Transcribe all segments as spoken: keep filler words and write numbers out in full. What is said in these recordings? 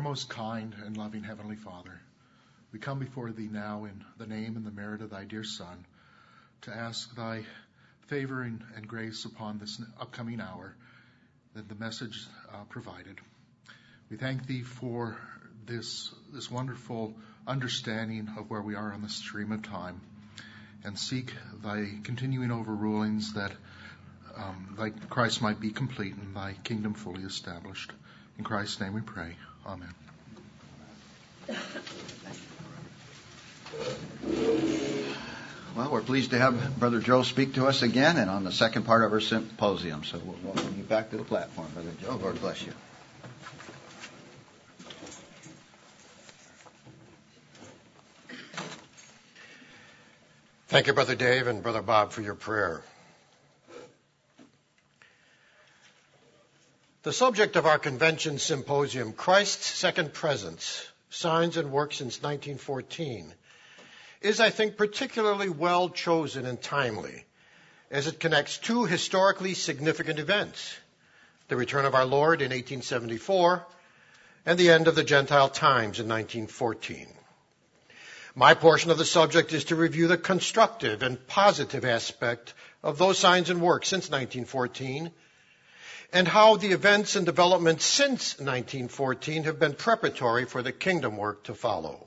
most kind and loving Heavenly Father, we come before Thee now in the name and the merit of Thy dear Son to ask Thy favor and, and grace upon this upcoming hour that the message uh, provided. We thank Thee for this, this wonderful understanding of where we are on the stream of time, and seek Thy continuing overrulings that um, Thy Christ might be complete and Thy kingdom fully established. In Christ's name we pray. Amen. Well, we're pleased to have Brother Joe speak to us again and on the second part of our symposium. So we'll welcome you back to the platform, Brother Joe. Lord bless you. Thank you, Brother Dave and Brother Bob, for your prayer. The subject of our convention symposium, Christ's Second Presence, Signs and Works since nineteen fourteen, is, I think, particularly well chosen and timely, as it connects two historically significant events, the return of our Lord in eighteen seventy-four and the end of the Gentile times in nineteen fourteen. My portion of the subject is to review the constructive and positive aspect of those signs and works since nineteen fourteen, and how the events and developments since nineteen fourteen have been preparatory for the kingdom work to follow.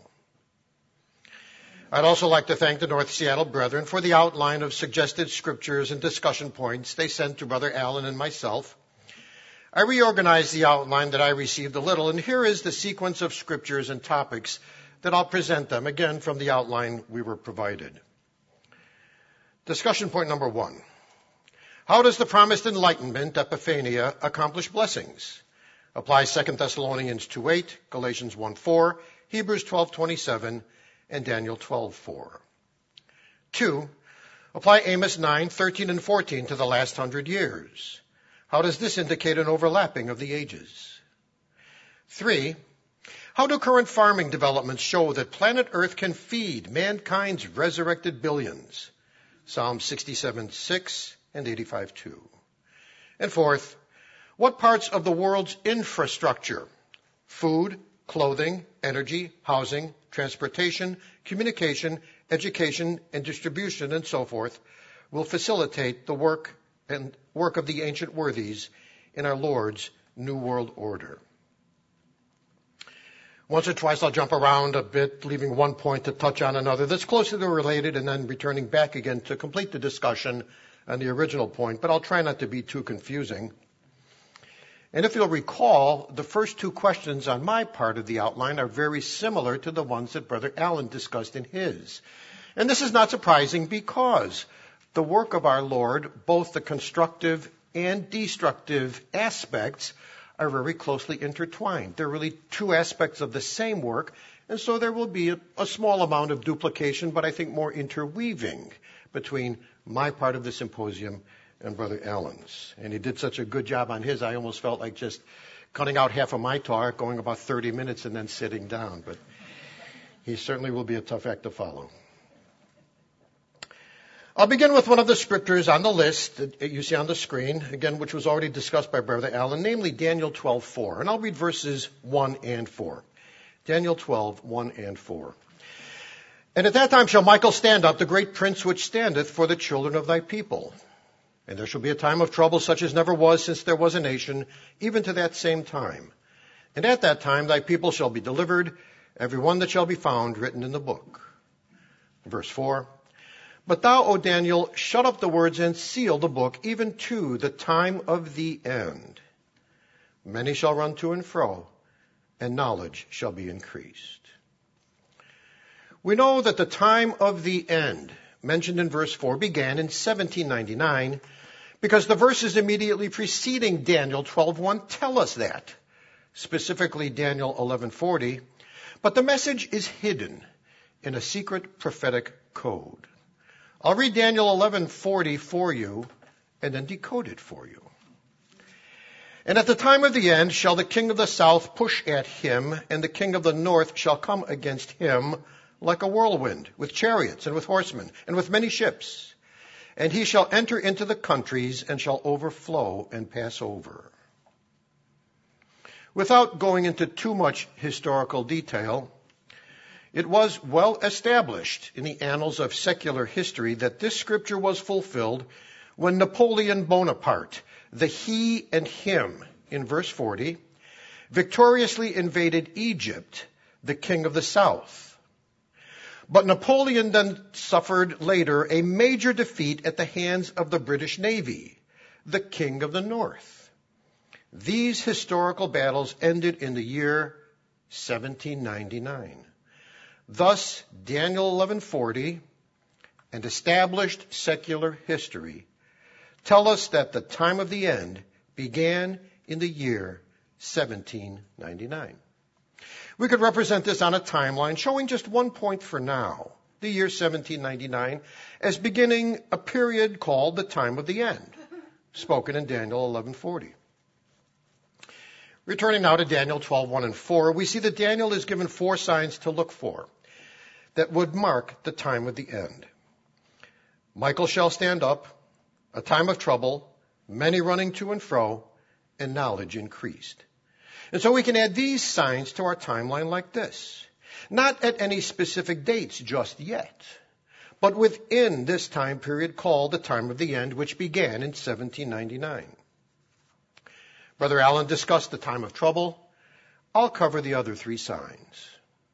I'd also like to thank the North Seattle Brethren for the outline of suggested scriptures and discussion points they sent to Brother Allen and myself. I reorganized the outline that I received a little, and here is the sequence of scriptures and topics that I'll present them, again from the outline we were provided. Discussion point number one. How does the promised enlightenment, epiphania, accomplish blessings? Apply Second Thessalonians two eight, Galatians one four, Hebrews twelve twenty-seven, and Daniel twelve four. Two, apply Amos nine thirteen and fourteen to the last hundred years. How does this indicate an overlapping of the ages? Three, how do current farming developments show that planet Earth can feed mankind's resurrected billions? Psalm sixty-seven six and eighty-five two. And fourth, what parts of the world's infrastructure, food, clothing, energy, housing, transportation, communication, education, and distribution, and so forth, will facilitate the work and work of the ancient worthies in our Lord's New World Order? Once or twice I'll jump around a bit, leaving one point to touch on another that's closely related, and then returning back again to complete the discussion on the original point, but I'll try not to be too confusing. And if you'll recall, the first two questions on my part of the outline are very similar to the ones that Brother Allen discussed in his. And this is not surprising, because the work of our Lord, both the constructive and destructive aspects, are very closely intertwined. They're really two aspects of the same work, and so there will be a, a small amount of duplication, but I think more interweaving between my part of the symposium and Brother Allen's. And he did such a good job on his, I almost felt like just cutting out half of my talk, going about thirty minutes, and then sitting down. But he certainly will be a tough act to follow. I'll begin with one of the scriptures on the list that you see on the screen, again, which was already discussed by Brother Allen, namely Daniel twelve four. And I'll read verses one and four. Daniel twelve, one and four. And at that time shall Michael stand up, the great prince which standeth for the children of thy people. And there shall be a time of trouble such as never was since there was a nation, even to that same time. And at that time thy people shall be delivered, every one that shall be found written in the book. Verse four. But thou, O Daniel, shut up the words and seal the book, even to the time of the end. Many shall run to and fro, and knowledge shall be increased. We know that the time of the end, mentioned in verse four, began in seventeen ninety-nine, because the verses immediately preceding Daniel twelve one tell us that, specifically Daniel eleven forty, but the message is hidden in a secret prophetic code. I'll read Daniel eleven forty for you and then decode it for you. And at the time of the end shall the king of the south push at him, and the king of the north shall come against him like a whirlwind, with chariots and with horsemen and with many ships. And he shall enter into the countries and shall overflow and pass over. Without going into too much historical detail, it was well established in the annals of secular history that this scripture was fulfilled when Napoleon Bonaparte, the he and him in verse forty, victoriously invaded Egypt, the king of the south. But Napoleon then suffered later a major defeat at the hands of the British Navy, the king of the north. These historical battles ended in the year seventeen ninety-nine. Thus, Daniel eleven forty and established secular history tell us that the time of the end began in the year seventeen ninety-nine. We could represent this on a timeline showing just one point for now, the year seventeen ninety-nine, as beginning a period called the time of the end, spoken in Daniel eleven forty. Returning now to Daniel twelve one and four, we see that Daniel is given four signs to look for that would mark the time of the end. Michael shall stand up, a time of trouble, many running to and fro, and knowledge increased. And so we can add these signs to our timeline like this. Not at any specific dates just yet, but within this time period called the time of the end, which began in seventeen ninety-nine. Brother Allen discussed the time of trouble. I'll cover the other three signs.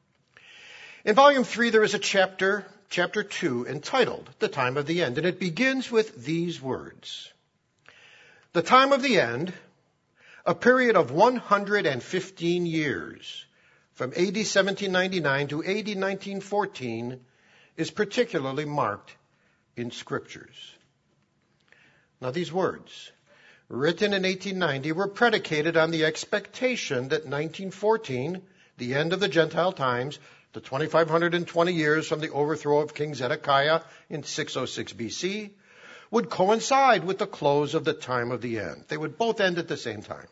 In volume three, there is a chapter, chapter two, entitled The Time of the End, and it begins with these words. The time of the end, a period of one hundred fifteen years, from A D seventeen ninety-nine to A D nineteen fourteen, is particularly marked in scriptures. Now these words, written in eighteen ninety, were predicated on the expectation that nineteen fourteen, the end of the Gentile times, the twenty-five hundred twenty years from the overthrow of King Zedekiah in six oh six B C, would coincide with the close of the time of the end. They would both end at the same time.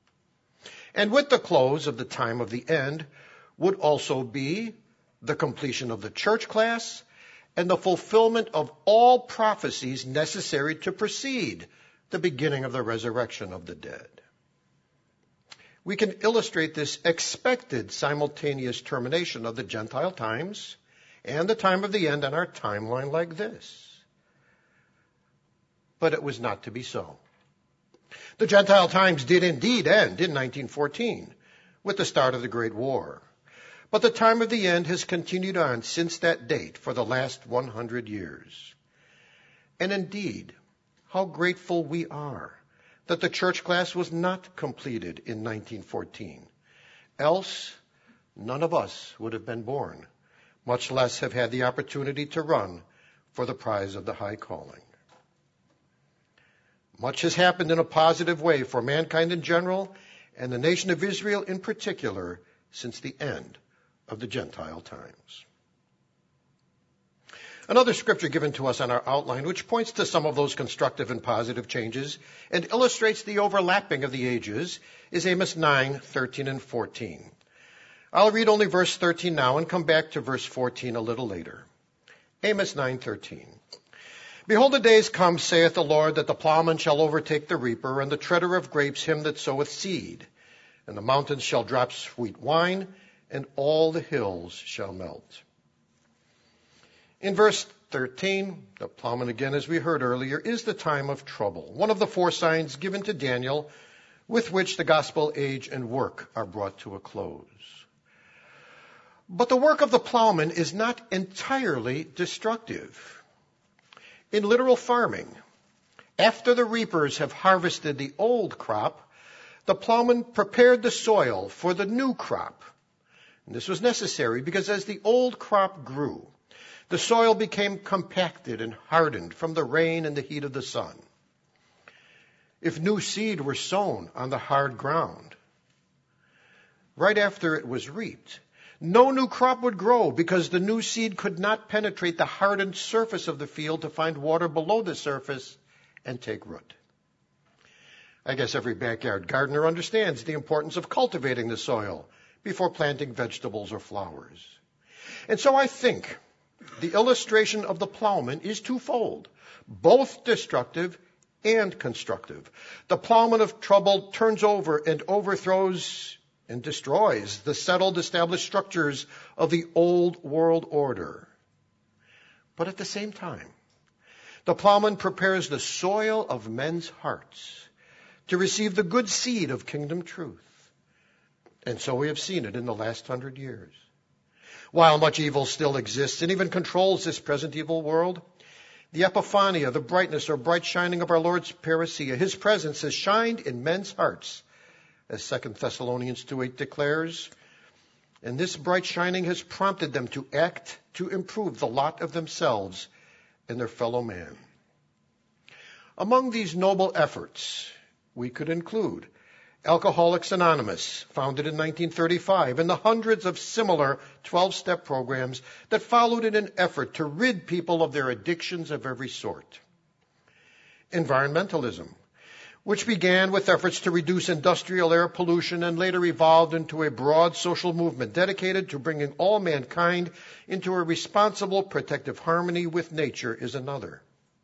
And with the close of the time of the end would also be the completion of the church class and the fulfillment of all prophecies necessary to precede the beginning of the resurrection of the dead. We can illustrate this expected simultaneous termination of the Gentile times and the time of the end on our timeline like this. But it was not to be so. The Gentile times did indeed end in nineteen fourteen with the start of the Great War. But the time of the end has continued on since that date for the last one hundred years. And indeed, how grateful we are that the church class was not completed in nineteen fourteen. Else, none of us would have been born, much less have had the opportunity to run for the prize of the high calling. Much has happened in a positive way for mankind in general and the nation of Israel in particular since the end of the Gentile times. Another scripture given to us on our outline, which points to some of those constructive and positive changes and illustrates the overlapping of the ages, is Amos nine, thirteen and fourteen. I'll read only verse thirteen now and come back to verse fourteen a little later. Amos nine, thirteen. Behold, the days come, saith the Lord, that the plowman shall overtake the reaper, and the treader of grapes him that soweth seed. And the mountains shall drop sweet wine, and all the hills shall melt. In verse thirteen, the plowman, again, as we heard earlier, is the time of trouble, one of the four signs given to Daniel with which the gospel age and work are brought to a close. But the work of the plowman is not entirely destructive. In literal farming, after the reapers have harvested the old crop, the plowman prepared the soil for the new crop. And this was necessary because as the old crop grew, the soil became compacted and hardened from the rain and the heat of the sun. If new seed were sown on the hard ground, right after it was reaped, no new crop would grow because the new seed could not penetrate the hardened surface of the field to find water below the surface and take root. I guess every backyard gardener understands the importance of cultivating the soil before planting vegetables or flowers. And so I think the illustration of the plowman is twofold, both destructive and constructive. The plowman of trouble turns over and overthrows and destroys the settled, established structures of the old world order. But at the same time, the plowman prepares the soil of men's hearts to receive the good seed of kingdom truth. And so we have seen it in the last hundred years. While much evil still exists and even controls this present evil world, the epiphania, the brightness or bright shining of our Lord's parousia, his presence has shined in men's hearts, as Second Thessalonians two eight declares. And this bright shining has prompted them to act to improve the lot of themselves and their fellow man. Among these noble efforts, we could include Alcoholics Anonymous, founded in nineteen thirty-five, and the hundreds of similar twelve-step programs that followed in an effort to rid people of their addictions of every sort. Environmentalism, which began with efforts to reduce industrial air pollution and later evolved into a broad social movement dedicated to bringing all mankind into a responsible, protective harmony with nature, is another.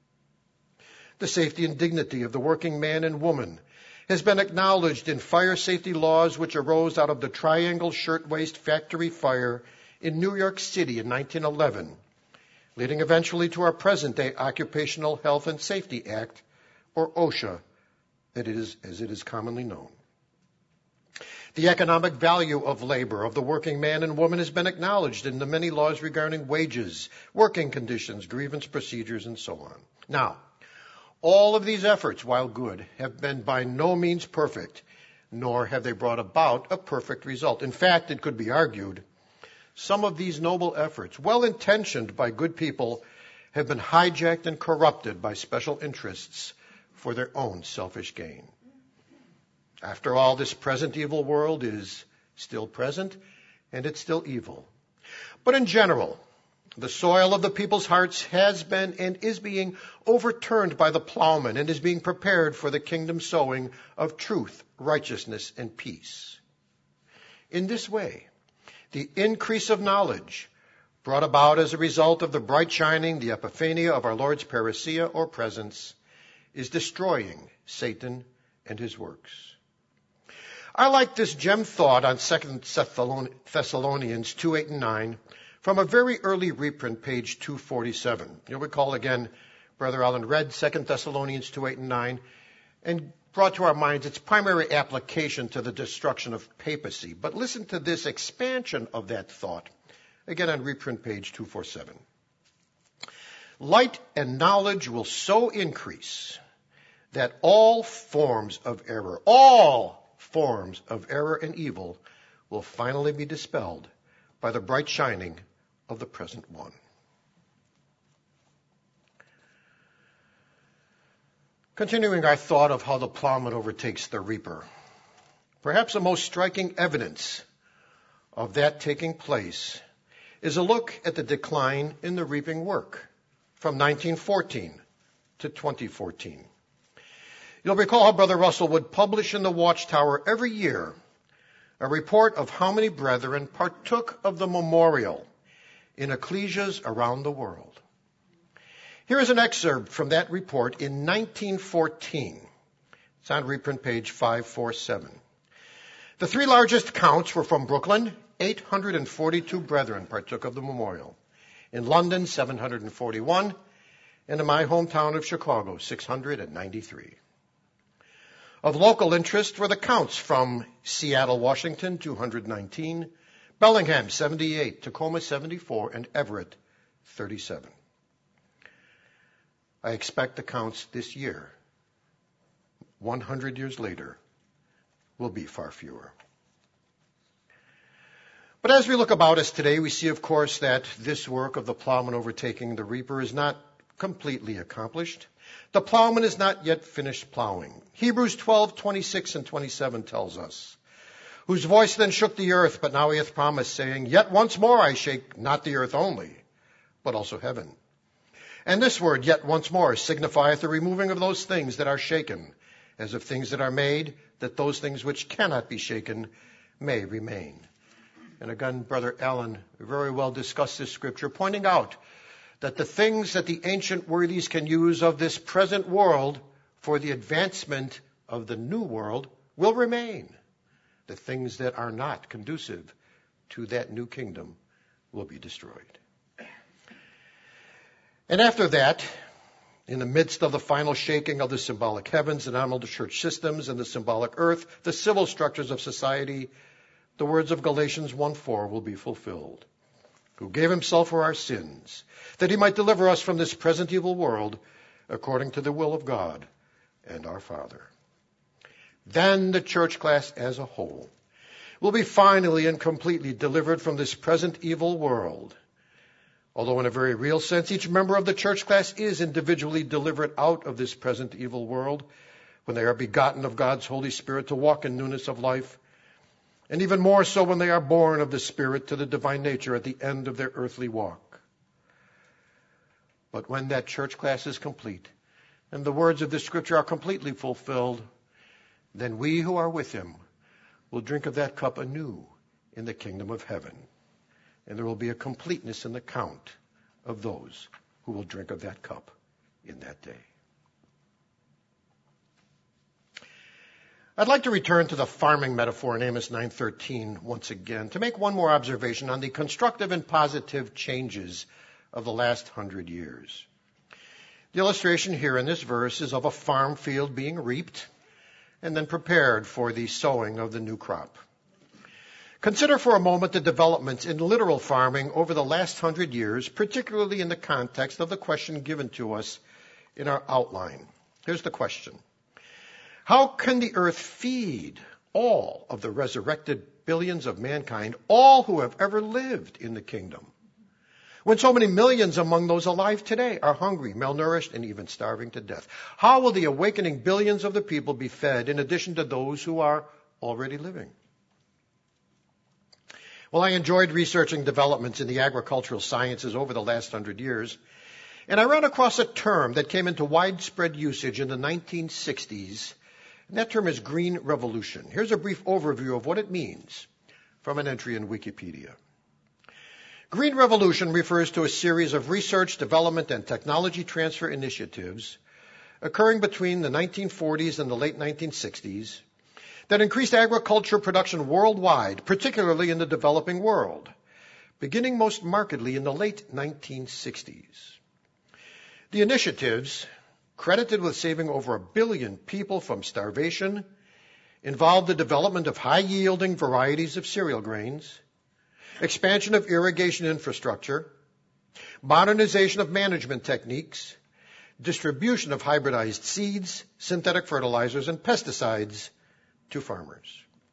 The safety and dignity of the working man and woman has been acknowledged in fire safety laws which arose out of the Triangle Shirtwaist Factory fire in New York City in nineteen eleven, leading eventually to our present-day Occupational Health and Safety Act, or OSHA, that it is, as it is commonly known. The economic value of labor of the working man and woman has been acknowledged in the many laws regarding wages, working conditions, grievance procedures, and so on. Now, all of these efforts, while good, have been by no means perfect, nor have they brought about a perfect result. In fact, it could be argued, some of these noble efforts, well-intentioned by good people, have been hijacked and corrupted by special interests for their own selfish gain. After all, this present evil world is still present, and it's still evil. But in general, the soil of the people's hearts has been and is being overturned by the plowman and is being prepared for the kingdom sowing of truth, righteousness, and peace. In this way, the increase of knowledge brought about as a result of the bright shining, the epiphania of our Lord's parousia or presence, is destroying Satan and his works. I like this gem thought on Second Thessalonians two eight and nine from a very early reprint, page two forty-seven. You'll recall again, Brother Allen read Second Thessalonians two eight and nine and brought to our minds its primary application to the destruction of papacy. But listen to this expansion of that thought, again on reprint, page two forty-seven. Light and knowledge will so increase that all forms of error, all forms of error and evil will finally be dispelled by the bright shining of the present one. Continuing our thought of how the plowman overtakes the reaper, perhaps the most striking evidence of that taking place is a look at the decline in the reaping work from nineteen fourteen to twenty fourteen. You'll recall how Brother Russell would publish in the Watchtower every year a report of how many brethren partook of the memorial in ecclesias around the world. Here is an excerpt from that report in nineteen fourteen. It's on reprint page five forty-seven. The three largest counts were from Brooklyn. eight hundred forty-two brethren partook of the memorial. In London, seven hundred forty-one. And in my hometown of Chicago, six hundred ninety-three. Of local interest were the counts from Seattle, Washington, two hundred nineteen, Bellingham, seventy-eight, Tacoma, seventy-four, and Everett, thirty-seven. I expect the counts this year, one hundred years later, will be far fewer. But as we look about us today, we see, of course, that this work of the plowman overtaking the reaper is not completely accomplished. The plowman is not yet finished plowing. Hebrews twelve, twenty-six and twenty-seven tells us, whose voice then shook the earth, but now he hath promised, saying, Yet once more I shake not the earth only, but also heaven. And this word, yet once more, signifieth the removing of those things that are shaken, as of things that are made, that those things which cannot be shaken may remain. And again, Brother Allen very well discussed this scripture, pointing out that the things that the ancient worthies can use of this present world for the advancement of the new world will remain. The things that are not conducive to that new kingdom will be destroyed. And after that, in the midst of the final shaking of the symbolic heavens, the nominal church systems, and the symbolic earth, the civil structures of society, the words of Galatians one four will be fulfilled. Who gave himself for our sins, that he might deliver us from this present evil world, according to the will of God and our Father. Then the church class as a whole will be finally and completely delivered from this present evil world. Although in a very real sense, each member of the church class is individually delivered out of this present evil world when they are begotten of God's Holy Spirit to walk in newness of life, and even more so when they are born of the Spirit to the divine nature at the end of their earthly walk. But when that church class is complete, and the words of the Scripture are completely fulfilled, then we who are with him will drink of that cup anew in the kingdom of heaven. And there will be a completeness in the count of those who will drink of that cup in that day. I'd like to return to the farming metaphor in Amos nine thirteen once again to make one more observation on the constructive and positive changes of the last hundred years. The illustration here in this verse is of a farm field being reaped and then prepared for the sowing of the new crop. Consider for a moment the developments in literal farming over the last hundred years, particularly in the context of the question given to us in our outline. Here's the question. How can the earth feed all of the resurrected billions of mankind, all who have ever lived in the kingdom, when so many millions among those alive today are hungry, malnourished, and even starving to death? How will the awakening billions of the people be fed in addition to those who are already living? Well, I enjoyed researching developments in the agricultural sciences over the last hundred years, and I ran across a term that came into widespread usage in the nineteen sixties, and that term is green revolution. Here's a brief overview of what it means from an entry in Wikipedia. Green revolution refers to a series of research, development, and technology transfer initiatives occurring between the nineteen forties and the late nineteen sixties that increased agriculture production worldwide, particularly in the developing world, beginning most markedly in the late nineteen sixties. The initiatives, credited with saving over a billion people from starvation, involved the development of high-yielding varieties of cereal grains, expansion of irrigation infrastructure, modernization of management techniques, distribution of hybridized seeds, synthetic fertilizers, and pesticides to farmers.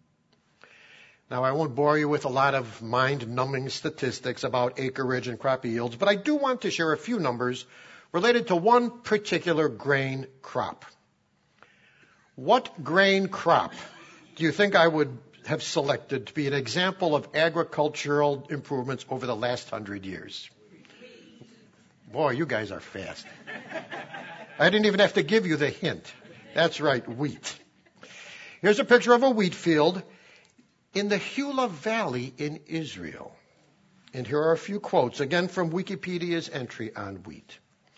Now, I won't bore you with a lot of mind-numbing statistics about acreage and crop yields, but I do want to share a few numbers related to one particular grain crop. What grain crop do you think I would have selected to be an example of agricultural improvements over the last hundred years? Boy, you guys are fast. I didn't even have to give you the hint. That's right, wheat. Here's a picture of a wheat field in the Hula Valley in Israel. And here are a few quotes, again from Wikipedia's entry on wheat.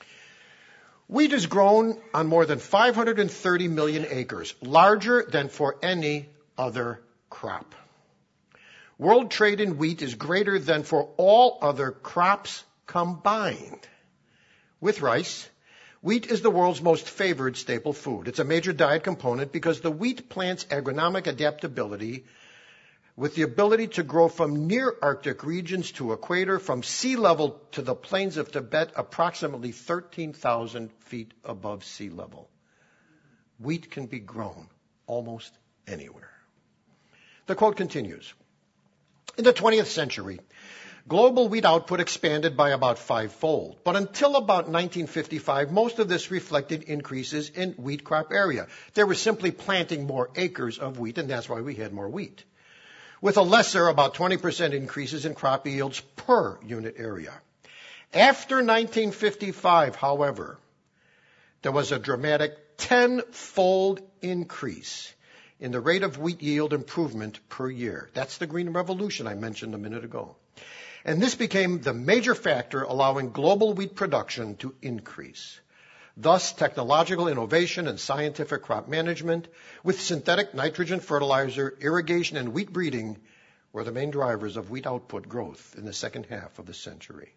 Wheat is grown on more than five hundred thirty million acres, larger than for any other crop. World trade in wheat is greater than for all other crops combined. With rice, wheat is the world's most favored staple food. It's a major diet component because the wheat plant's agronomic adaptability with the ability to grow from near Arctic regions to equator, from sea level to the plains of Tibet, approximately thirteen thousand feet above sea level. Wheat can be grown almost anywhere. The quote continues. In the twentieth century, global wheat output expanded by about fivefold. But until about nineteen fifty-five, most of this reflected increases in wheat crop area. They were simply planting more acres of wheat, and that's why we had more wheat, with a lesser, about twenty percent increases in crop yields per unit area. After nineteen fifty-five, however, there was a dramatic tenfold increase in the rate of wheat yield improvement per year. That's the green revolution I mentioned a minute ago. And this became the major factor allowing global wheat production to increase. Thus, technological innovation and scientific crop management with synthetic nitrogen fertilizer, irrigation, and wheat breeding were the main drivers of wheat output growth in the second half of the century.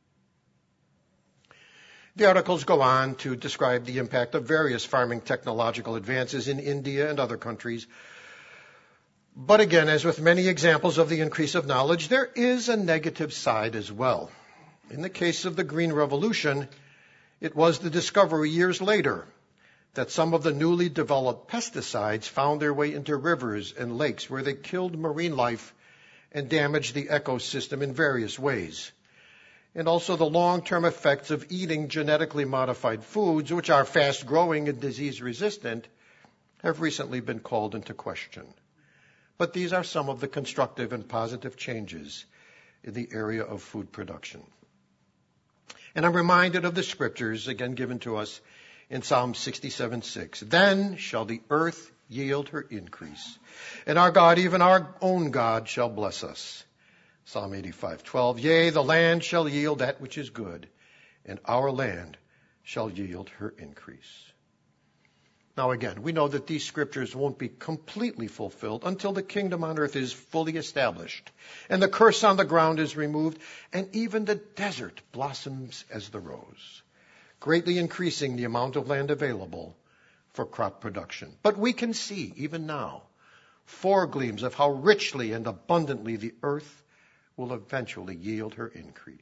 The articles go on to describe the impact of various farming technological advances in India and other countries. But again, as with many examples of the increase of knowledge, there is a negative side as well. In the case of the Green Revolution, it was the discovery years later that some of the newly developed pesticides found their way into rivers and lakes where they killed marine life and damaged the ecosystem in various ways. And also the long-term effects of eating genetically modified foods, which are fast-growing and disease-resistant, have recently been called into question. But these are some of the constructive and positive changes in the area of food production. And I'm reminded of the scriptures, again given to us in Psalm sixty-seven six. Then shall the earth yield her increase, and our God, even our own God, shall bless us. Psalm eighty-five twelve. Yea, the land shall yield that which is good, and our land shall yield her increase. Now again, we know that these scriptures won't be completely fulfilled until the kingdom on earth is fully established, and the curse on the ground is removed, and even the desert blossoms as the rose, greatly increasing the amount of land available for crop production. But we can see, even now, foregleams of how richly and abundantly the earth will eventually yield her increase.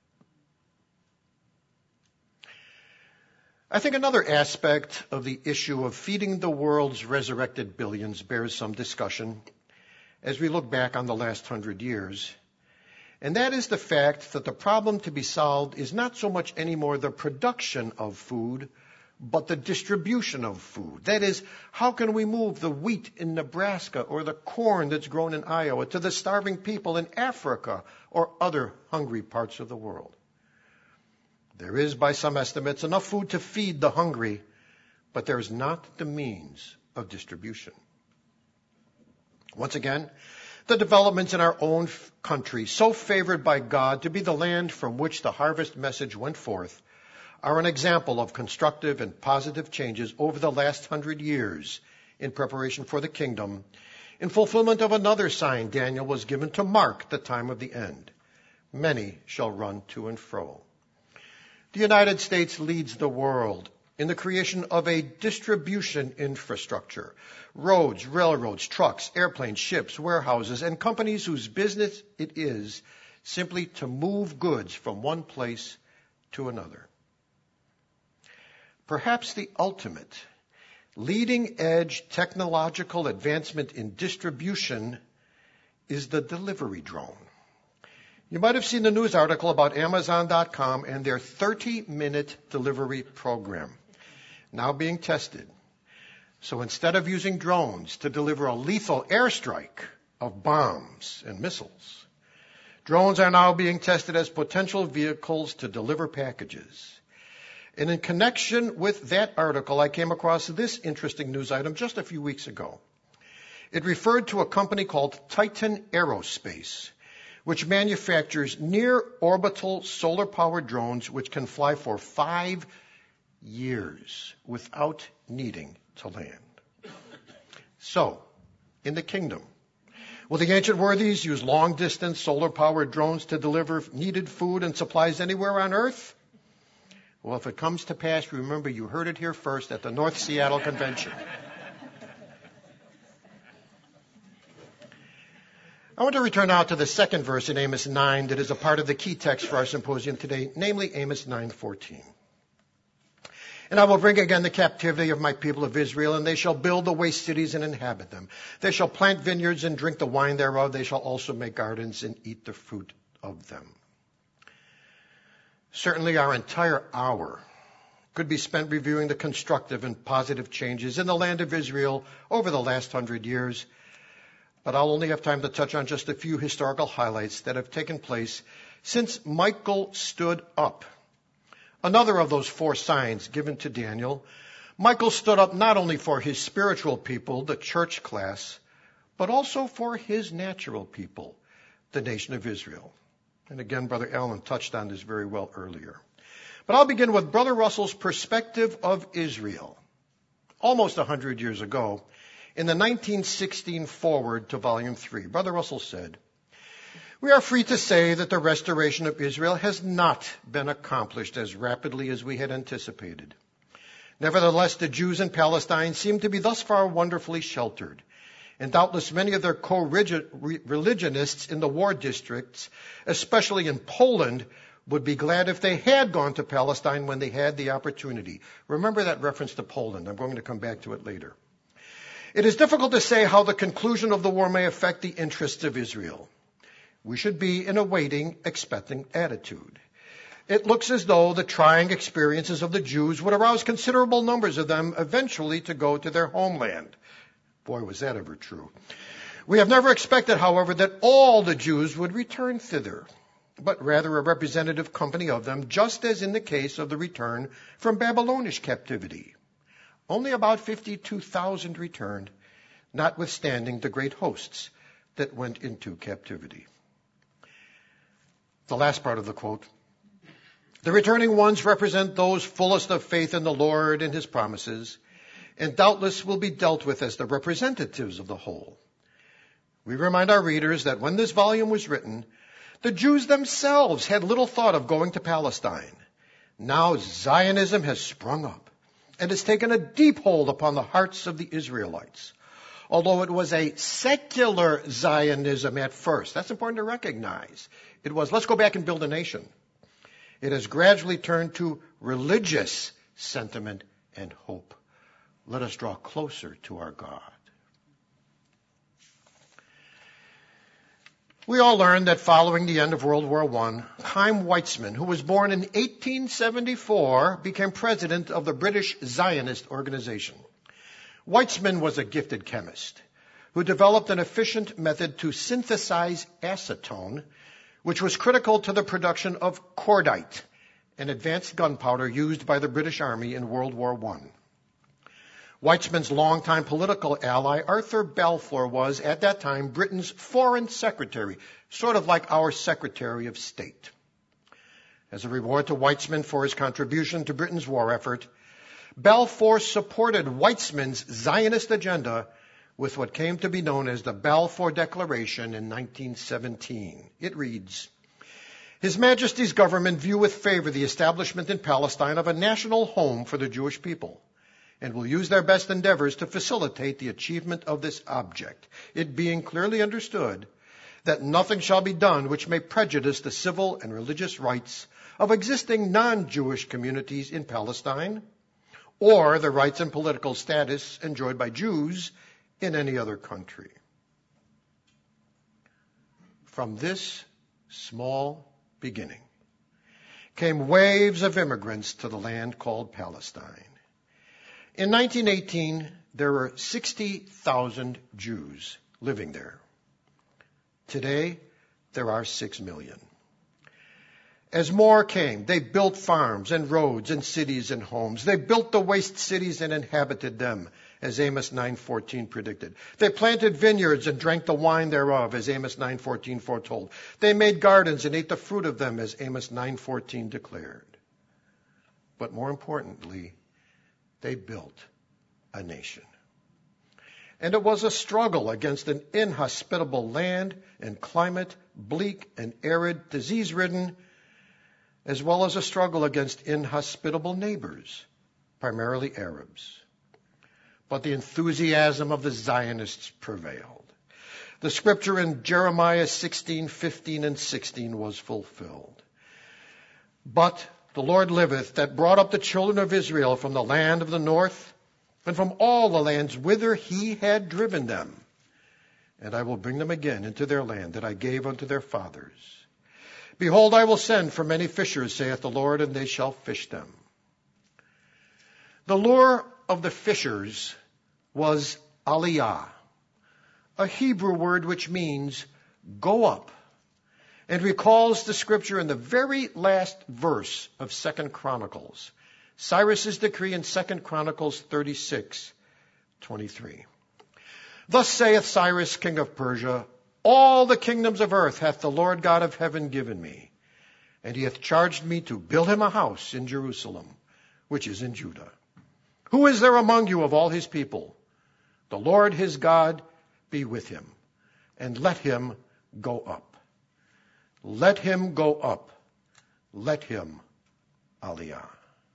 I think another aspect of the issue of feeding the world's resurrected billions bears some discussion as we look back on the last hundred years. And that is the fact that the problem to be solved is not so much anymore the production of food, but the distribution of food. That is, how can we move the wheat in Nebraska or the corn that's grown in Iowa to the starving people in Africa or other hungry parts of the world? There is, by some estimates, enough food to feed the hungry, but there is not the means of distribution. Once again, the developments in our own country, so favored by God to be the land from which the harvest message went forth, are an example of constructive and positive changes over the last hundred years in preparation for the kingdom, in fulfillment of another sign Daniel was given to mark the time of the end. Many shall run to and fro. The United States leads the world in the creation of a distribution infrastructure, roads, railroads, trucks, airplanes, ships, warehouses, and companies whose business it is simply to move goods from one place to another. Perhaps the ultimate leading-edge technological advancement in distribution is the delivery drone. You might have seen the news article about Amazon dot com and their thirty-minute delivery program, now being tested. So instead of using drones to deliver a lethal airstrike of bombs and missiles, drones are now being tested as potential vehicles to deliver packages. And in connection with that article, I came across this interesting news item just a few weeks ago. It referred to a company called Titan Aerospace, which manufactures near-orbital solar-powered drones which can fly for five years without needing to land. So, in the kingdom, will the ancient worthies use long-distance solar-powered drones to deliver needed food and supplies anywhere on Earth? Well, if it comes to pass, remember you heard it here first at the North Seattle Convention. I want to return now to the second verse in Amos nine that is a part of the key text for our symposium today, namely Amos nine fourteen. And I will bring again the captivity of my people of Israel, and they shall build the waste cities and inhabit them. They shall plant vineyards and drink the wine thereof. They shall also make gardens and eat the fruit of them. Certainly our entire hour could be spent reviewing the constructive and positive changes in the land of Israel over the last hundred years. But I'll only have time to touch on just a few historical highlights that have taken place since Michael stood up. Another of those four signs given to Daniel, Michael stood up not only for his spiritual people, the church class, but also for his natural people, the nation of Israel. And again, Brother Allen touched on this very well earlier. But I'll begin with Brother Russell's perspective of Israel. Almost a hundred years ago, in the nineteen sixteen foreword to Volume three, Brother Russell said, "We are free to say that the restoration of Israel has not been accomplished as rapidly as we had anticipated. Nevertheless, the Jews in Palestine seem to be thus far wonderfully sheltered, and doubtless many of their co-religionists in the war districts, especially in Poland, would be glad if they had gone to Palestine when they had the opportunity." Remember that reference to Poland. I'm going to come back to it later. It is difficult to say how the conclusion of the war may affect the interests of Israel. We should be in a waiting, expecting attitude. It looks as though the trying experiences of the Jews would arouse considerable numbers of them eventually to go to their homeland. Boy, was that ever true. We have never expected, however, that all the Jews would return thither, but rather a representative company of them, just as in the case of the return from Babylonish captivity. Only about fifty-two thousand returned, notwithstanding the great hosts that went into captivity. The last part of the quote. The returning ones represent those fullest of faith in the Lord and his promises, and doubtless will be dealt with as the representatives of the whole. We remind our readers that when this volume was written, the Jews themselves had little thought of going to Palestine. Now Zionism has sprung up and has taken a deep hold upon the hearts of the Israelites. Although it was a secular Zionism at first, that's important to recognize. It was, let's go back and build a nation. It has gradually turned to religious sentiment and hope. Let us draw closer to our God. We all learned that following the end of World War One, Chaim Weizmann, who was born in eighteen seventy-four, became president of the British Zionist Organization. Weizmann was a gifted chemist who developed an efficient method to synthesize acetone, which was critical to the production of cordite, an advanced gunpowder used by the British Army in World War One. Weizmann's longtime political ally, Arthur Balfour, was, at that time, Britain's foreign secretary, sort of like our Secretary of State. As a reward to Weizmann for his contribution to Britain's war effort, Balfour supported Weizmann's Zionist agenda with what came to be known as the Balfour Declaration in nineteen seventeen. It reads, "His Majesty's government view with favor the establishment in Palestine of a national home for the Jewish people, and will use their best endeavors to facilitate the achievement of this object, it being clearly understood that nothing shall be done which may prejudice the civil and religious rights of existing non-Jewish communities in Palestine, or the rights and political status enjoyed by Jews in any other country." From this small beginning came waves of immigrants to the land called Palestine. In nineteen eighteen, there were sixty thousand Jews living there. Today, there are six million. As more came, they built farms and roads and cities and homes. They built the waste cities and inhabited them, as Amos nine fourteen predicted. They planted vineyards and drank the wine thereof, as Amos nine fourteen foretold. They made gardens and ate the fruit of them, as Amos nine fourteen declared. But more importantly, they built a nation. And it was a struggle against an inhospitable land and climate, bleak and arid, disease-ridden, as well as a struggle against inhospitable neighbors, primarily Arabs. But the enthusiasm of the Zionists prevailed. The scripture in Jeremiah sixteen, fifteen, and sixteen was fulfilled. "But the Lord liveth, that brought up the children of Israel from the land of the north, and from all the lands whither he had driven them. And I will bring them again into their land that I gave unto their fathers. Behold, I will send for many fishers, saith the Lord, and they shall fish them." The lure of the fishers was aliyah, a Hebrew word which means go up, and recalls the scripture in the very last verse of Second Chronicles, Cyrus's decree in Second Chronicles thirty-six twenty-three. "Thus saith Cyrus, king of Persia, All the kingdoms of earth hath the Lord God of heaven given me, and he hath charged me to build him a house in Jerusalem, which is in Judah. Who is there among you of all his people? The Lord his God be with him, and let him go up. Let him go up. Let him aliyah.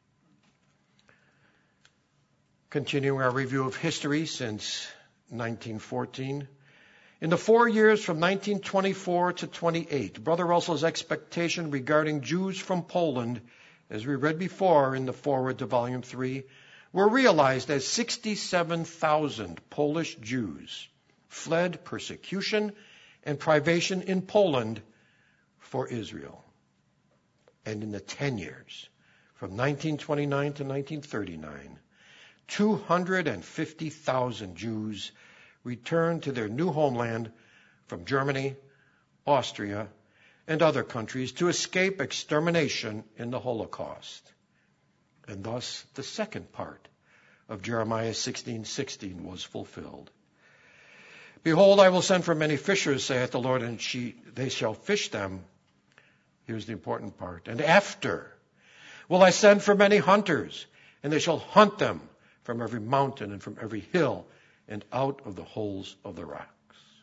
Continuing our review of history since nineteen fourteen. In the four years from nineteen twenty-four to twenty-eight, Brother Russell's expectation regarding Jews from Poland, as we read before in the foreword to Volume three, were realized as sixty-seven thousand Polish Jews fled persecution and privation in Poland for Israel. And in the ten years, from nineteen twenty-nine to nineteen thirty-nine, two hundred fifty thousand Jews returned to their new homeland from Germany, Austria, and other countries to escape extermination in the Holocaust. And thus the second part of Jeremiah sixteen sixteen was fulfilled. Behold, I will send for many fishers, saith the Lord, and she, they shall fish them. Here's the important part. And after will I send for many hunters, and they shall hunt them from every mountain and from every hill and out of the holes of the rocks.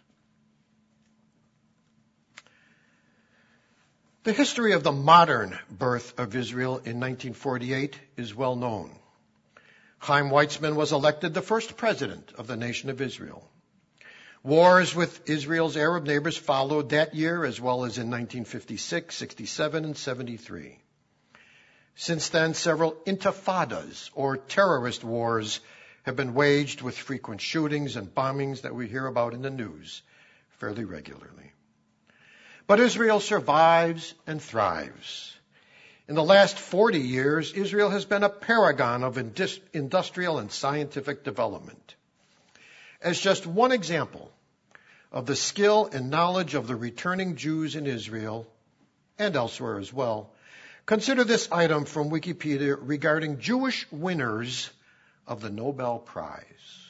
The history of the modern birth of Israel in nineteen forty-eight is well known. Chaim Weizmann was elected the first president of the nation of Israel. Wars with Israel's Arab neighbors followed that year, as well as in nineteen fifty-six, sixty-seven, and seventy-three. Since then, several intifadas, or terrorist wars, have been waged with frequent shootings and bombings that we hear about in the news fairly regularly. But Israel survives and thrives. In the last forty years, Israel has been a paragon of indus- industrial and scientific development. As just one example of the skill and knowledge of the returning Jews in Israel, and elsewhere as well, consider this item from Wikipedia regarding Jewish winners of the Nobel Prize.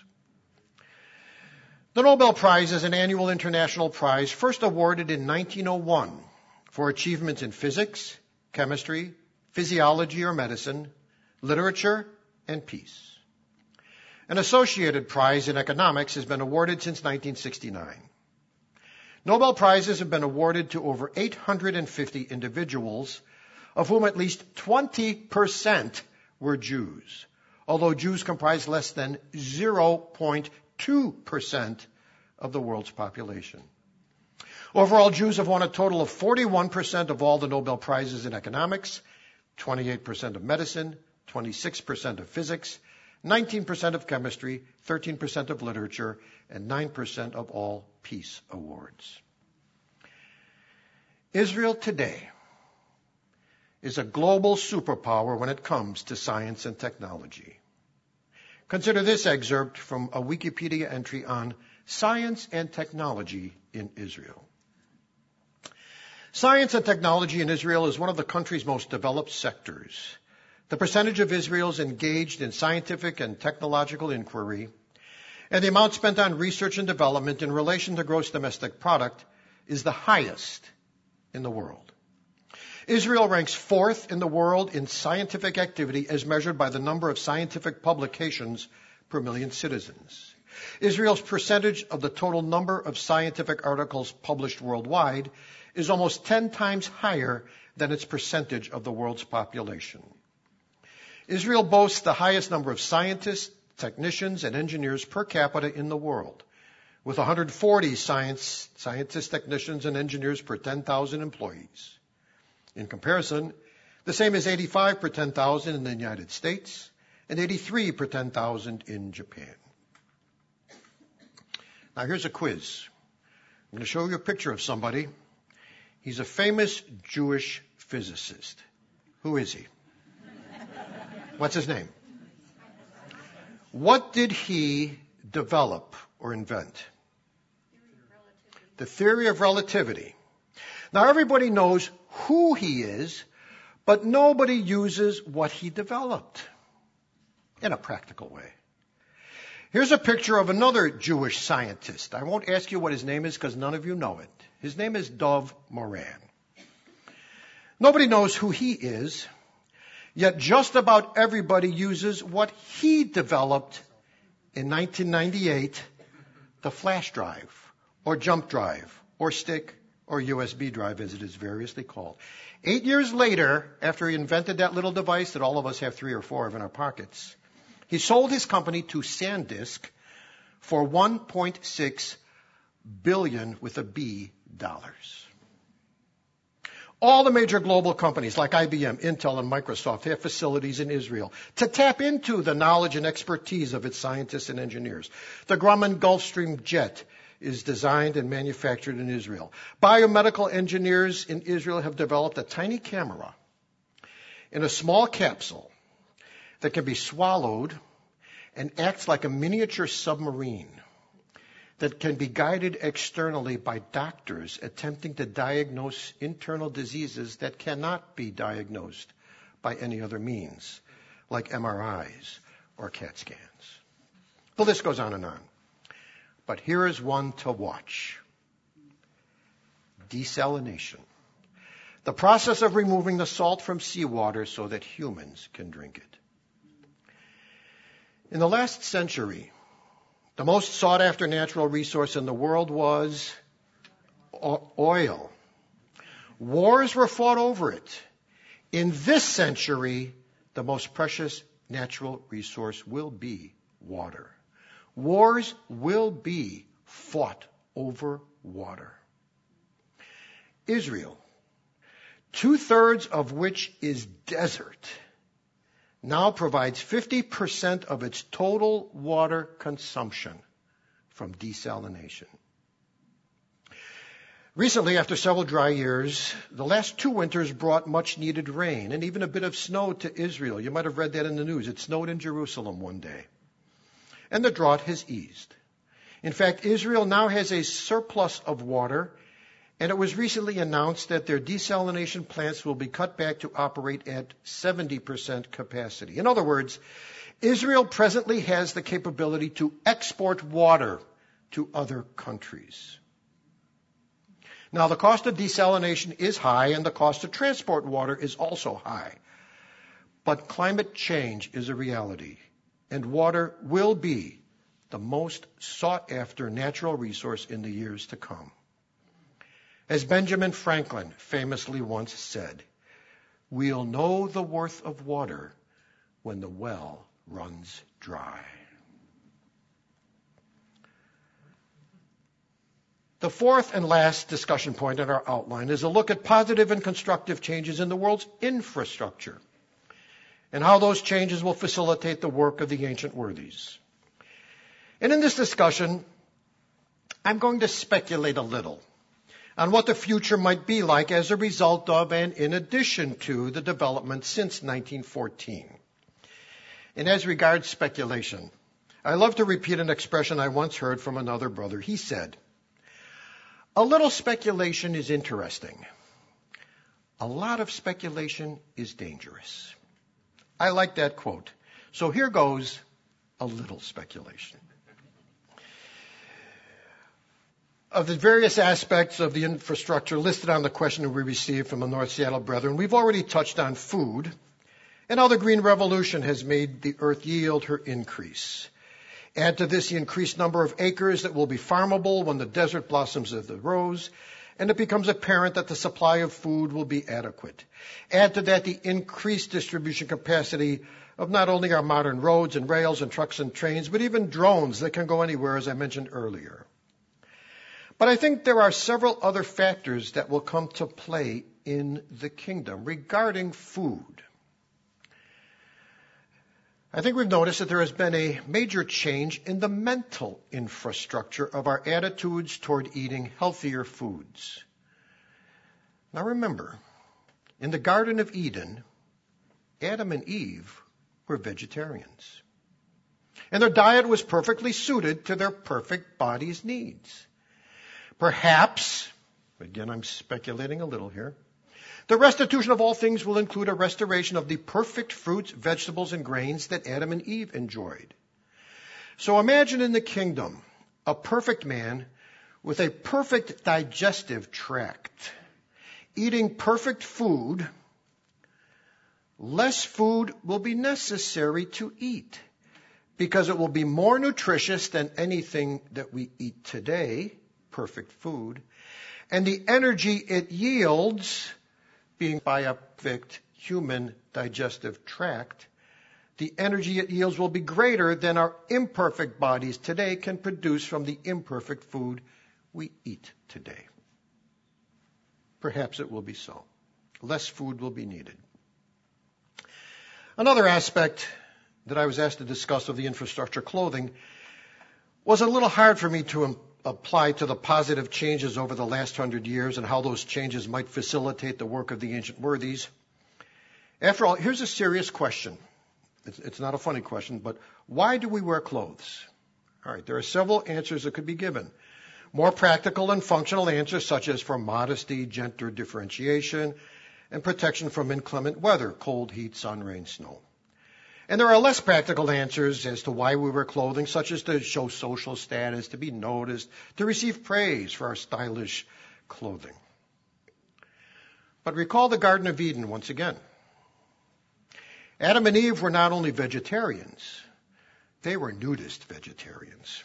The Nobel Prize is an annual international prize first awarded in nineteen oh one for achievements in physics, chemistry, physiology or medicine, literature, and peace. An associated prize in economics has been awarded since nineteen sixty-nine. Nobel Prizes have been awarded to over eight hundred fifty individuals, of whom at least twenty percent were Jews, although Jews comprise less than zero point two percent of the world's population. Overall, Jews have won a total of forty-one percent of all the Nobel Prizes in economics, twenty-eight percent of medicine, twenty-six percent of physics, nineteen percent of chemistry, thirteen percent of literature, and nine percent of all peace awards. Israel today is a global superpower when it comes to science and technology. Consider this excerpt from a Wikipedia entry on science and technology in Israel. Science and technology in Israel is one of the country's most developed sectors. The percentage of Israelis engaged in scientific and technological inquiry and the amount spent on research and development in relation to gross domestic product is the highest in the world. Israel ranks fourth in the world in scientific activity as measured by the number of scientific publications per million citizens. Israel's percentage of the total number of scientific articles published worldwide is almost ten times higher than its percentage of the world's population. Israel boasts the highest number of scientists, technicians, and engineers per capita in the world, with one hundred forty science, scientists, technicians, and engineers per ten thousand employees. In comparison, the same is eighty-five per ten thousand in the United States and eighty-three per ten thousand in Japan. Now here's a quiz. I'm going to show you a picture of somebody. He's a famous Jewish physicist. Who is he? What's his name? What did he develop or invent? The theory of relativity. Now everybody knows who he is, but nobody uses what he developed in a practical way. Here's a picture of another Jewish scientist. I won't ask you what his name is because none of you know it. His name is Dov Moran. Nobody knows who he is, yet just about everybody uses what he developed in nineteen ninety-eight, the flash drive, or jump drive, or stick, or U S B drive, as it is variously called. Eight years later, after he invented that little device that all of us have three or four of in our pockets, he sold his company to SanDisk for one point six billion with a B dollars. All the major global companies like I B M, Intel, and Microsoft have facilities in Israel to tap into the knowledge and expertise of its scientists and engineers. The Grumman Gulfstream jet is designed and manufactured in Israel. Biomedical engineers in Israel have developed a tiny camera in a small capsule that can be swallowed and acts like a miniature submarine that can be guided externally by doctors attempting to diagnose internal diseases that cannot be diagnosed by any other means, like M R Is or CAT scans. The list goes on and on. But here is one to watch. Desalination. The process of removing the salt from seawater so that humans can drink it. In the last century, the most sought-after natural resource in the world was oil. Wars were fought over it. In this century, the most precious natural resource will be water. Wars will be fought over water. Israel, two-thirds of which is desert, now provides fifty percent of its total water consumption from desalination. Recently, after several dry years, the last two winters brought much needed rain and even a bit of snow to Israel. You might have read that in the news. It snowed in Jerusalem one day. And the drought has eased. In fact, Israel now has a surplus of water, and it was recently announced that their desalination plants will be cut back to operate at seventy percent capacity. In other words, Israel presently has the capability to export water to other countries. Now, the cost of desalination is high, and the cost to transport water is also high. But climate change is a reality, and water will be the most sought-after natural resource in the years to come. As Benjamin Franklin famously once said, we'll know the worth of water when the well runs dry. The fourth and last discussion point in our outline is a look at positive and constructive changes in the world's infrastructure and how those changes will facilitate the work of the ancient worthies. And in this discussion, I'm going to speculate a little on what the future might be like as a result of and in addition to the development since nineteen fourteen. And as regards speculation, I love to repeat an expression I once heard from another brother. He said, a little speculation is interesting. A lot of speculation is dangerous. I like that quote. So here goes a little speculation. Of the various aspects of the infrastructure listed on the question we received from the North Seattle Brethren, we've already touched on food and how the Green Revolution has made the earth yield her increase. Add to this the increased number of acres that will be farmable when the desert blossoms as the rose, and it becomes apparent that the supply of food will be adequate. Add to that the increased distribution capacity of not only our modern roads and rails and trucks and trains, but even drones that can go anywhere, as I mentioned earlier. But I think there are several other factors that will come to play in the kingdom regarding food. I think we've noticed that there has been a major change in the mental infrastructure of our attitudes toward eating healthier foods. Now remember, in the Garden of Eden, Adam and Eve were vegetarians. And their diet was perfectly suited to their perfect body's needs. Perhaps, again I'm speculating a little here, the restitution of all things will include a restoration of the perfect fruits, vegetables, and grains that Adam and Eve enjoyed. So imagine in the kingdom a perfect man with a perfect digestive tract, eating perfect food. Less food will be necessary to eat because it will be more nutritious than anything that we eat today, perfect food. And the energy it yields, being by a perfect human digestive tract, the energy it yields will be greater than our imperfect bodies today can produce from the imperfect food we eat today. Perhaps it will be so. Less food will be needed. Another aspect that I was asked to discuss of the infrastructure clothing was a little hard for me to im- apply to the positive changes over the last hundred years and how those changes might facilitate the work of the ancient worthies. After all, here's a serious question. It's, it's not a funny question, but why do we wear clothes? All right, there are several answers that could be given. More practical and functional answers, such as for modesty, gender differentiation, and protection from inclement weather, cold, heat, sun, rain, snow. And there are less practical answers as to why we wear clothing, such as to show social status, to be noticed, to receive praise for our stylish clothing. But recall the Garden of Eden once again. Adam and Eve were not only vegetarians, they were nudist vegetarians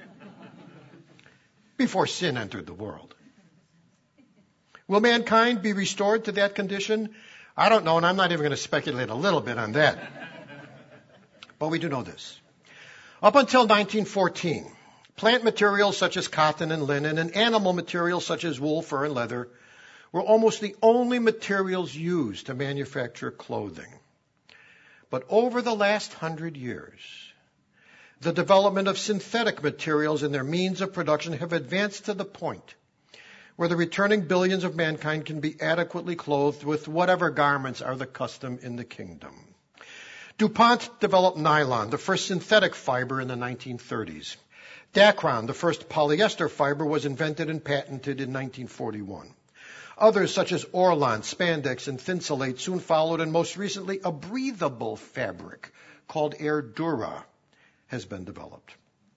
before sin entered the world. Will mankind be restored to that condition? I don't know, and I'm not even going to speculate a little bit on that. But we do know this. Up until nineteen fourteen, plant materials such as cotton and linen and animal materials such as wool, fur, and leather were almost the only materials used to manufacture clothing. But over the last hundred years, the development of synthetic materials and their means of production have advanced to the point where the returning billions of mankind can be adequately clothed with whatever garments are the custom in the kingdom. DuPont developed nylon, the first synthetic fiber in the nineteen thirties. Dacron, the first polyester fiber, was invented and patented in nineteen forty-one. Others, such as Orlon, spandex, and Thinsulate, soon followed, and most recently, a breathable fabric called Air Dura has been developed.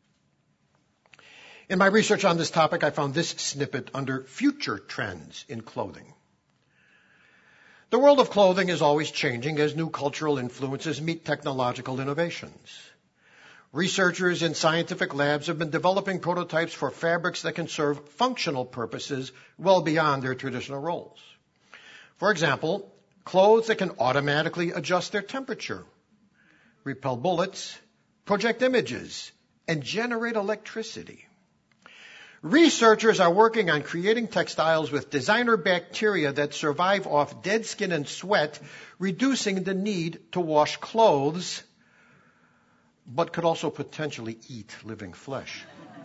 In my research on this topic, I found this snippet under future trends in clothing. The world of clothing is always changing as new cultural influences meet technological innovations. Researchers in scientific labs have been developing prototypes for fabrics that can serve functional purposes well beyond their traditional roles. For example, clothes that can automatically adjust their temperature, repel bullets, project images, and generate electricity. Researchers are working on creating textiles with designer bacteria that survive off dead skin and sweat, reducing the need to wash clothes, but could also potentially eat living flesh.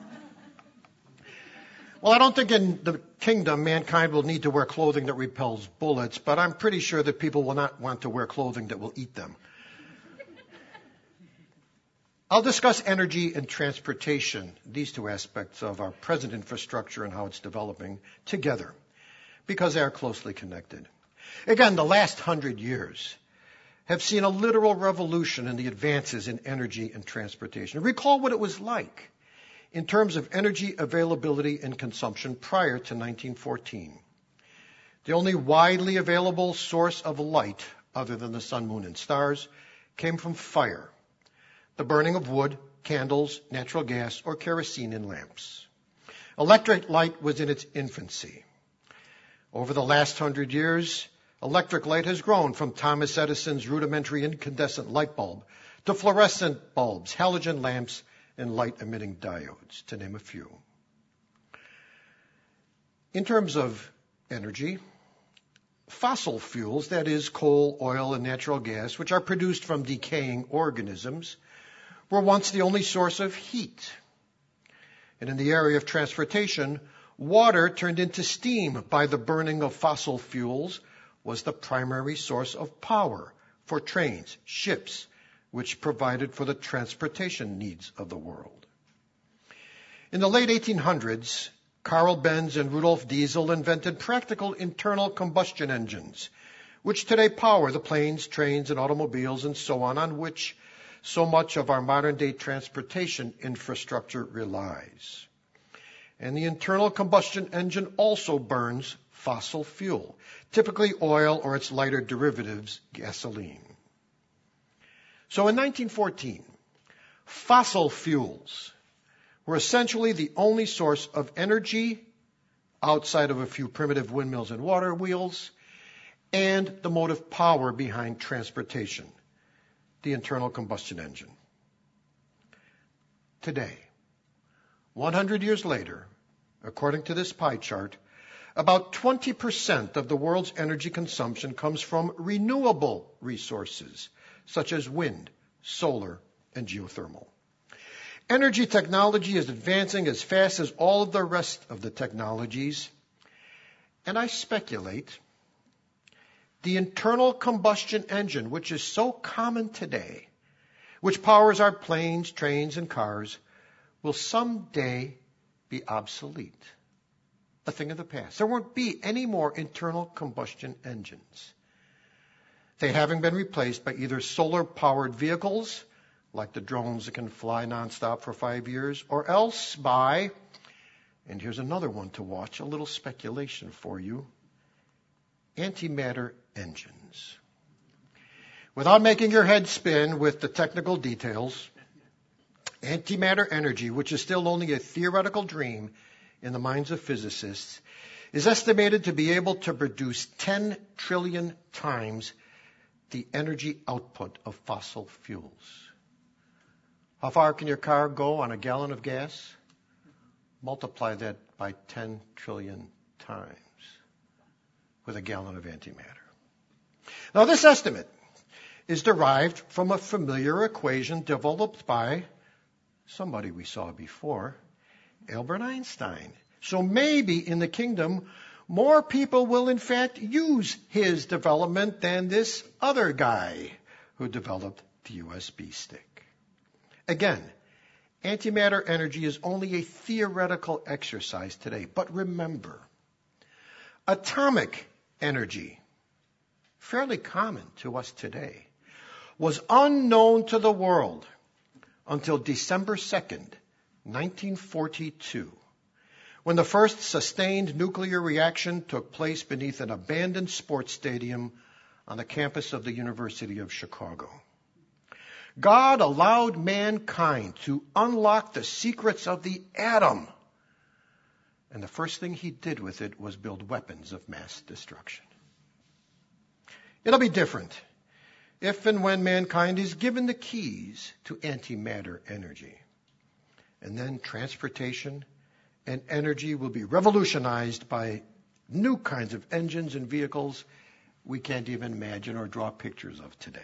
Well, I don't think in the kingdom mankind will need to wear clothing that repels bullets, but I'm pretty sure that people will not want to wear clothing that will eat them. I'll discuss energy and transportation, these two aspects of our present infrastructure and how it's developing, together, because they are closely connected. Again, the last hundred years have seen a literal revolution in the advances in energy and transportation. Recall what it was like in terms of energy availability and consumption prior to nineteen fourteen. The only widely available source of light, other than the sun, moon, and stars, came from fire. The burning of wood, candles, natural gas, or kerosene in lamps. Electric light was in its infancy. Over the last hundred years, electric light has grown from Thomas Edison's rudimentary incandescent light bulb to fluorescent bulbs, halogen lamps, and light-emitting diodes, to name a few. In terms of energy, fossil fuels, that is coal, oil, and natural gas, which are produced from decaying organisms, were once the only source of heat. And in the area of transportation, water turned into steam by the burning of fossil fuels was the primary source of power for trains, ships, which provided for the transportation needs of the world. In the late eighteen hundreds, Carl Benz and Rudolf Diesel invented practical internal combustion engines, which today power the planes, trains, and automobiles and so on, on which so much of our modern-day transportation infrastructure relies. And the internal combustion engine also burns fossil fuel, typically oil or its lighter derivatives, gasoline. So in nineteen fourteen, fossil fuels were essentially the only source of energy outside of a few primitive windmills and water wheels, and the motive power behind transportation, the internal combustion engine. Today, one hundred years later, according to this pie chart, about twenty percent of the world's energy consumption comes from renewable resources, such as wind, solar, and geothermal. Energy technology is advancing as fast as all of the rest of the technologies, and I speculate the internal combustion engine, which is so common today, which powers our planes, trains, and cars, will someday be obsolete, a thing of the past. There won't be any more internal combustion engines. They having been replaced by either solar-powered vehicles, like the drones that can fly nonstop for five years, or else by, and here's another one to watch, a little speculation for you, antimatter engines. Without making your head spin with the technical details, antimatter energy, which is still only a theoretical dream in the minds of physicists, is estimated to be able to produce ten trillion times the energy output of fossil fuels. How far can your car go on a gallon of gas? Multiply that by ten trillion times with a gallon of antimatter. Now, this estimate is derived from a familiar equation developed by somebody we saw before, Albert Einstein. So maybe in the kingdom, more people will in fact use his development than this other guy who developed the U S B stick. Again, antimatter energy is only a theoretical exercise today. But remember, atomic energy, fairly common to us today, was unknown to the world until December second, nineteen forty-two, when the first sustained nuclear reaction took place beneath an abandoned sports stadium on the campus of the University of Chicago. God allowed mankind to unlock the secrets of the atom. And the first thing he did with it was build weapons of mass destruction. It'll be different if and when mankind is given the keys to antimatter energy. And then transportation and energy will be revolutionized by new kinds of engines and vehicles we can't even imagine or draw pictures of today.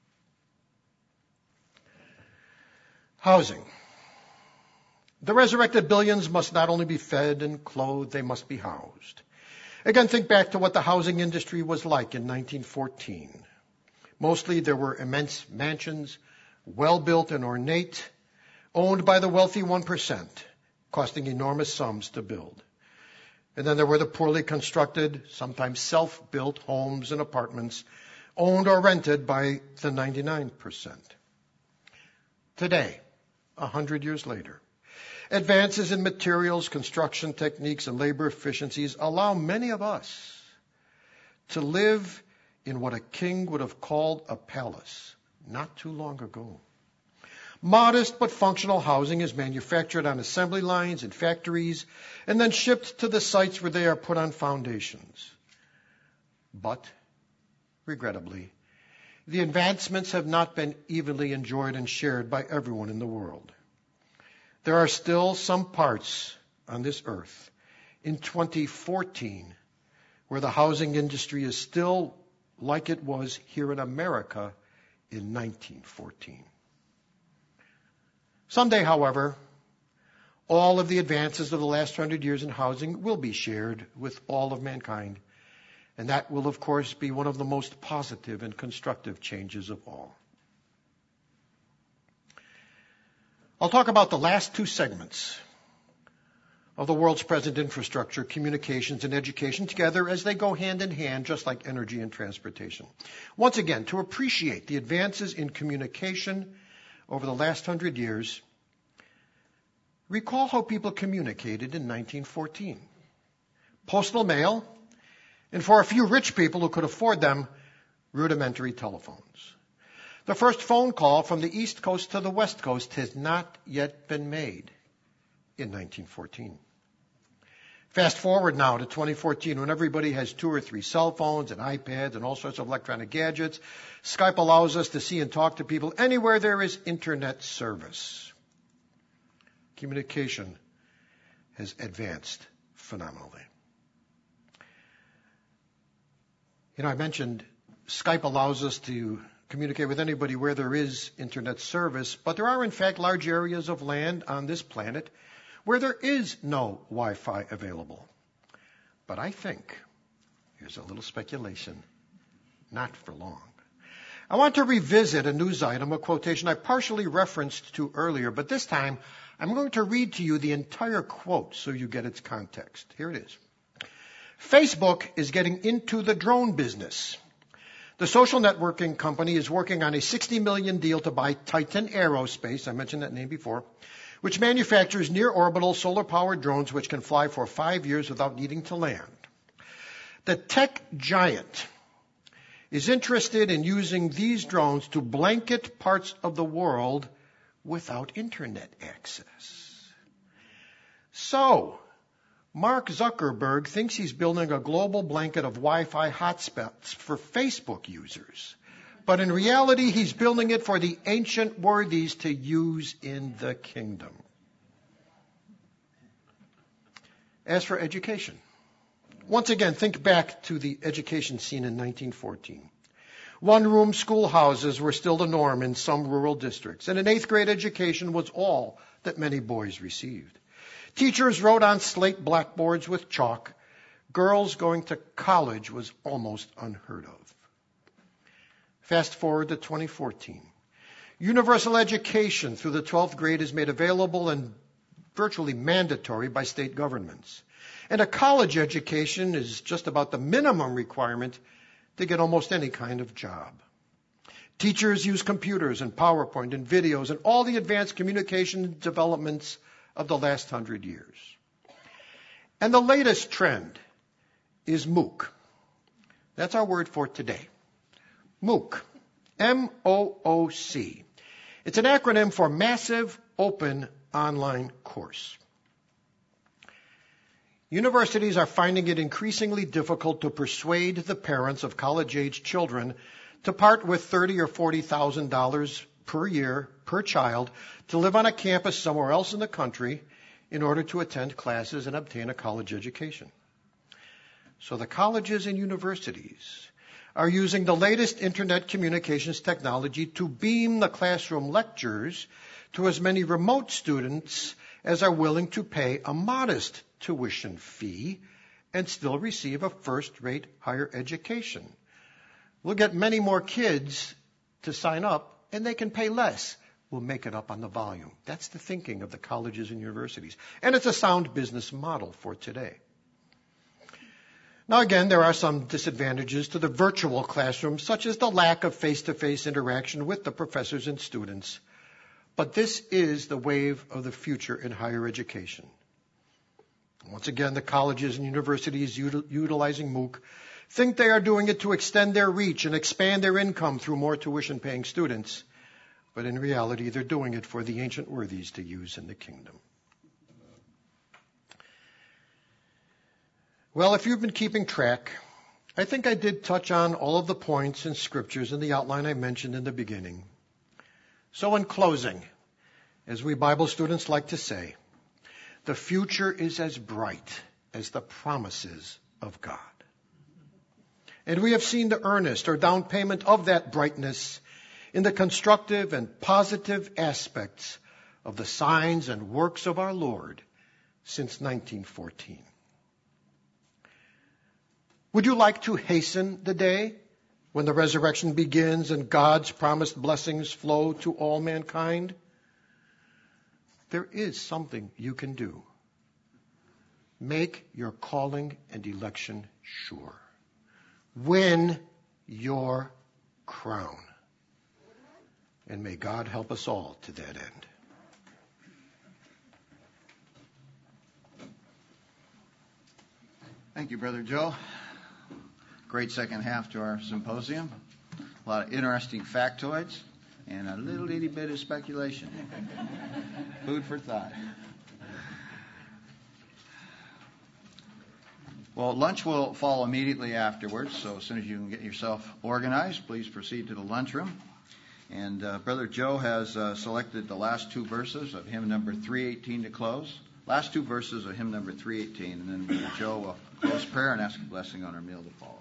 Housing. The resurrected billions must not only be fed and clothed, they must be housed. Again, think back to what the housing industry was like in nineteen fourteen. Mostly there were immense mansions, well-built and ornate, owned by the wealthy one percent, costing enormous sums to build. And then there were the poorly constructed, sometimes self-built homes and apartments, owned or rented by the ninety-nine percent. Today, a hundred years later, advances in materials, construction techniques, and labor efficiencies allow many of us to live in what a king would have called a palace not too long ago. Modest but functional housing is manufactured on assembly lines in factories and then shipped to the sites where they are put on foundations. But, regrettably, the advancements have not been evenly enjoyed and shared by everyone in the world. There are still some parts on this earth in twenty fourteen where the housing industry is still like it was here in America in nineteen fourteen. Someday, however, all of the advances of the last hundred years in housing will be shared with all of mankind. And that will, of course, be one of the most positive and constructive changes of all. I'll talk about the last two segments of the world's present infrastructure, communications, and education together as they go hand in hand, just like energy and transportation. Once again, to appreciate the advances in communication, over the last hundred years, recall how people communicated in nineteen fourteen. Postal mail, and for a few rich people who could afford them, rudimentary telephones. The first phone call from the East Coast to the West Coast has not yet been made in nineteen fourteen. Fast forward now to twenty fourteen, when everybody has two or three cell phones and iPads and all sorts of electronic gadgets. Skype allows us to see and talk to people anywhere there is internet service. Communication has advanced phenomenally. You know, I mentioned Skype allows us to communicate with anybody where there is internet service, but there are in fact large areas of land on this planet where there is no Wi-Fi available. But I think, here's a little speculation, not for long. I want to revisit a news item, a quotation I partially referenced to earlier, but this time I'm going to read to you the entire quote so you get its context. Here it is. Facebook is getting into the drone business. The social networking company is working on a sixty million dollars deal to buy Titan Aerospace, I mentioned that name before, which manufactures near-orbital solar-powered drones which can fly for five years without needing to land. The tech giant is interested in using these drones to blanket parts of the world without internet access. So, Mark Zuckerberg thinks he's building a global blanket of Wi-Fi hotspots for Facebook users. But in reality, he's building it for the ancient worthies to use in the kingdom. As for education, once again, think back to the education scene in nineteen fourteen. One-room schoolhouses were still the norm in some rural districts, and an eighth grade education was all that many boys received. Teachers wrote on slate blackboards with chalk. Girls going to college was almost unheard of. Fast forward to twenty fourteen. Universal education through the twelfth grade is made available and virtually mandatory by state governments. And a college education is just about the minimum requirement to get almost any kind of job. Teachers use computers and PowerPoint and videos and all the advanced communication developments of the last hundred years. And the latest trend is MOOC. That's our word for today. MOOC. M O O C. It's an acronym for Massive Open Online Course. Universities are finding it increasingly difficult to persuade the parents of college-age children to part with thirty thousand dollars or forty thousand dollars per year per child to live on a campus somewhere else in the country in order to attend classes and obtain a college education. So the colleges and universities are using the latest internet communications technology to beam the classroom lectures to as many remote students as are willing to pay a modest tuition fee and still receive a first-rate higher education. We'll get many more kids to sign up, and they can pay less. We'll make it up on the volume. That's the thinking of the colleges and universities. And it's a sound business model for today. Now again, there are some disadvantages to the virtual classroom, such as the lack of face-to-face interaction with the professors and students. But this is the wave of the future in higher education. Once again, the colleges and universities util- utilizing MOOC think they are doing it to extend their reach and expand their income through more tuition-paying students. But in reality, they're doing it for the ancient worthies to use in the kingdom. Well, if you've been keeping track, I think I did touch on all of the points and scriptures in the outline I mentioned in the beginning. So in closing, as we Bible students like to say, the future is as bright as the promises of God. And we have seen the earnest or down payment of that brightness in the constructive and positive aspects of the signs and works of our Lord since nineteen fourteen. Would you like to hasten the day when the resurrection begins and God's promised blessings flow to all mankind? There is something you can do. Make your calling and election sure. Win your crown. And may God help us all to that end. Thank you, Brother Joe. Great second half to our symposium. A lot of interesting factoids and a little itty bit of speculation. Food for thought. Well, lunch will follow immediately afterwards, so as soon as you can get yourself organized, please proceed to the lunchroom. And uh, Brother Joe has uh, selected the last two verses of hymn number three eighteen to close. Last two verses of hymn number three eighteen, and then Brother Joe will close prayer and ask a blessing on our meal to follow.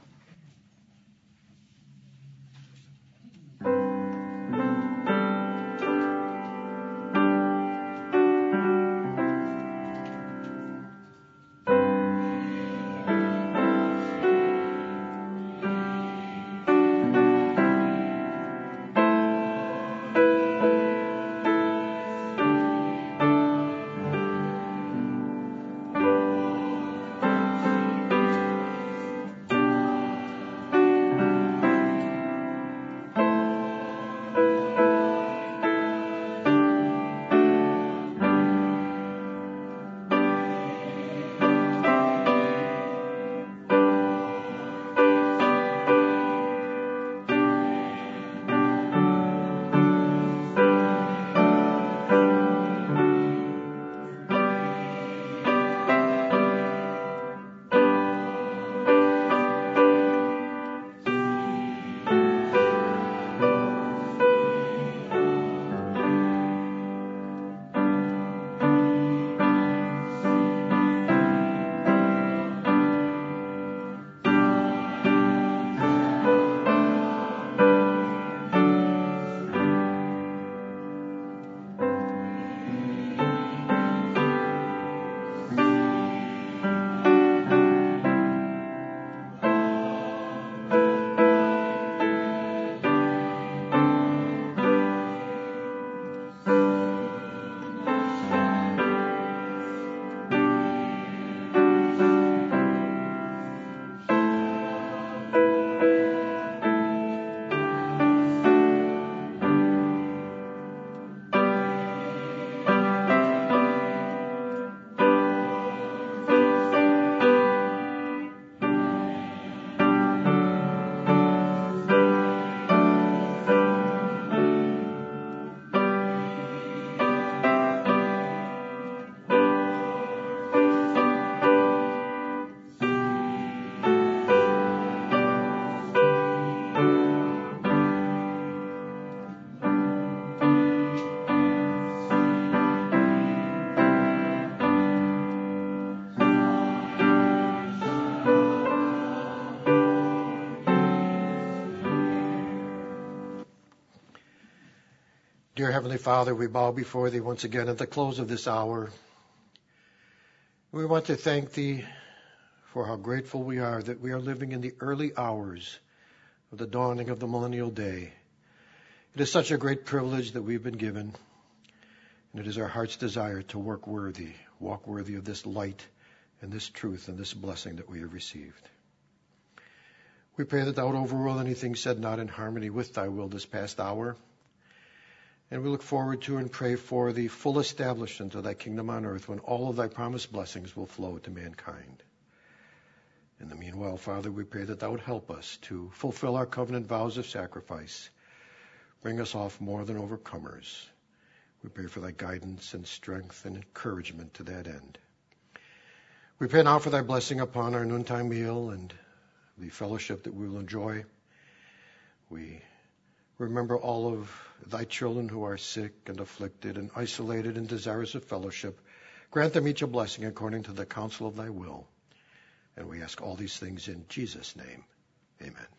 Dear Heavenly Father, we bow before Thee once again at the close of this hour. We want to thank Thee for how grateful we are that we are living in the early hours of the dawning of the millennial day. It is such a great privilege that we've been given, and it is our heart's desire to work worthy, walk worthy of this light and this truth and this blessing that we have received. We pray that Thou would overrule anything said not in harmony with Thy will this past hour. And we look forward to and pray for the full establishment of Thy kingdom on earth when all of Thy promised blessings will flow to mankind. In the meanwhile, Father, we pray that Thou would help us to fulfill our covenant vows of sacrifice. Bring us off more than overcomers. We pray for Thy guidance and strength and encouragement to that end. We pray now for Thy blessing upon our noontime meal and the fellowship that we will enjoy. We remember all of Thy children who are sick and afflicted and isolated and desirous of fellowship. Grant them each a blessing according to the counsel of Thy will. And we ask all these things in Jesus' name. Amen.